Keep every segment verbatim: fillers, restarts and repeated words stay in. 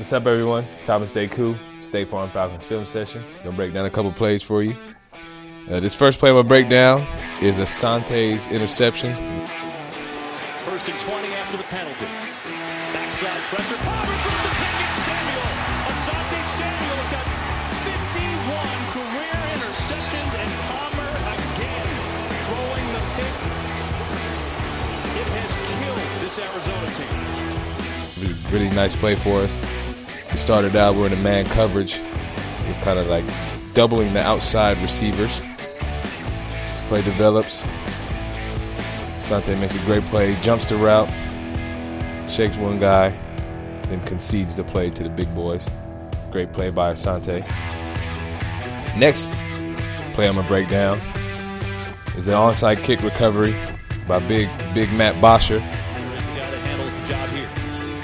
What's up, everyone? Thomas Deku, State Farm Falcons Film Session. Gonna break down a couple plays for you. Uh, this first play I'm gonna break down is Asante's interception. First and twenty after the penalty. Backside pressure. Palmer throws a pick at Samuel. Asante Samuel has got fifty-one career interceptions, and Palmer again throwing the pick. It has killed this Arizona team. Really, really nice play for us. We started out, we're in a man coverage. It's kind of like doubling the outside receivers. This play develops. Asante makes a great play, jumps the route, shakes one guy, then concedes the play to the big boys. Great play by Asante. Next play I'm going to break down is an onside kick recovery by big, big Matt Bosher. Here's the guy that handles the job here.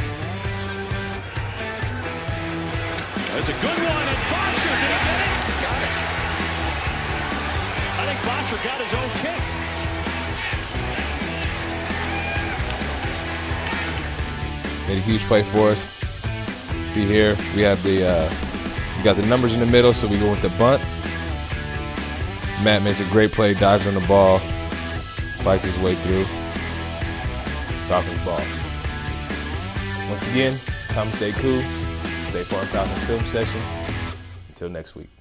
That's a good one. It's Bosher. Did he get it? Got it. I think Bosher got his own kick. Made a huge play for us. See here, we have the uh, we got the numbers in the middle, so we go with the bunt. Matt makes a great play, dives on the ball, fights his way through. Falcons ball. Once again, Thomas Deku, State Farm Falcons Film Session. Until next week.